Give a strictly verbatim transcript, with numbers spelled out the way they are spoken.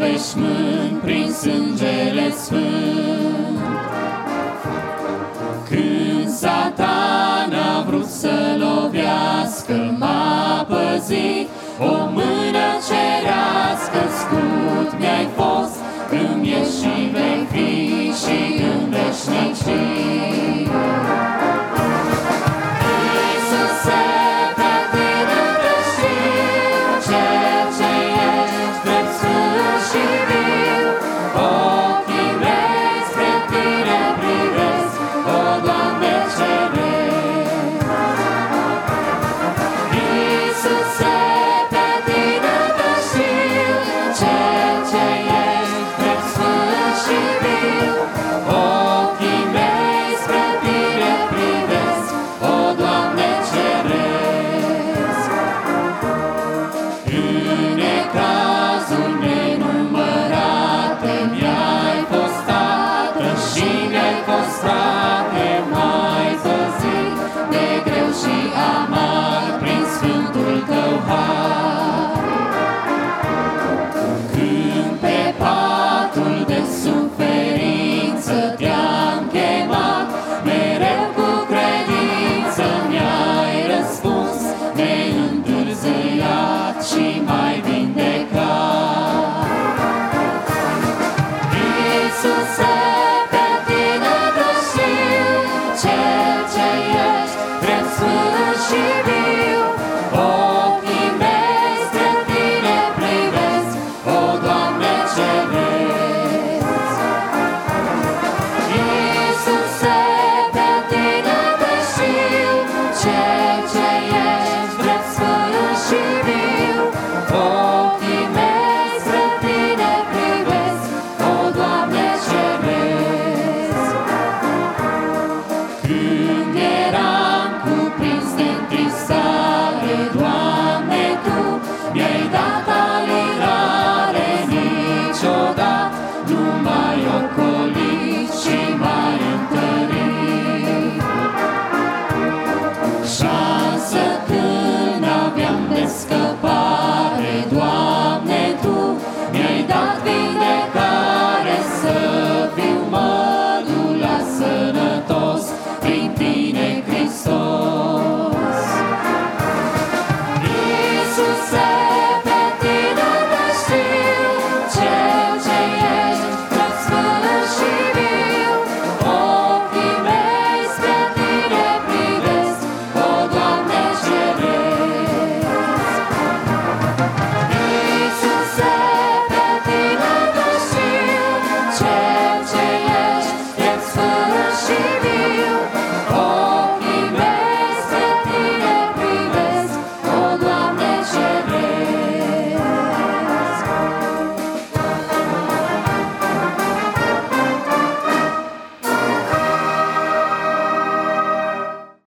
veșmânt prin sângele sfânt. Când Satan a vrut să lovească, m-a păzit o mână cerească, scut mi-ai fost, îmi ești și vei fi și în veșnicii. Iisuse, pe tine te știu, cel ce ești drept sfânt și viu, ochii mei spre tine privesc, o Doamne ceresc. Iisuse, pe tine te știu, cel ce ești drept sfânt și viu, ochii mei spre tine privesc, o Doamne ceresc. În necazul nenumărate mi-ai fost tată și mi-ai fost frate, m-ai păzit de greu și amar prin sfântul tău har. Când pe patul de suferință te-am chemat, mereu cu credință mi-ai răspuns, neîntârziat și m-ai vindecat. Iisuse, pe tine te știu, cel ce ești drept sfânt și viu, ochii mei spre tine privesc, o Doamne ceresc. Iisuse, pe tine te știu, cel ce ești drept sfânt și viu, ochii mei spre tine privesc, o Doamne ceresc. Când eram cuprins de întristare, Doamne, Tu mi-ai dat alirare, niciodată nu m-ai ocolit și m-ai întărit. Șansă când n-aveam de scăpare, Doamne, Tu mi-ai dat viață